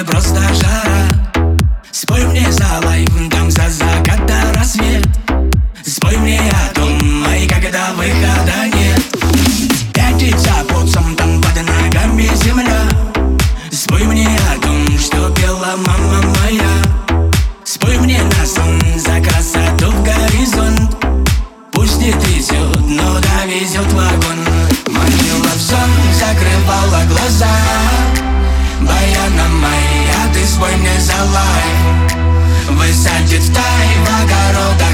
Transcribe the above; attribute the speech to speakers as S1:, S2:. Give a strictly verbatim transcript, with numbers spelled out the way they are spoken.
S1: мне просто жара. Спой мне за лайф, там за закат до рассвет. Спой мне о том, ай, когда выхода нет. Пятится под там под ногами земля. Спой мне о том, что пела мама моя. Спой мне на сон за красоту в горизонт. Пусть не трясет, но довезет вагон. Манила в сон, закрывала глаза. Баяна моя, ты спой мне за лайф. Высадит в тай в огородах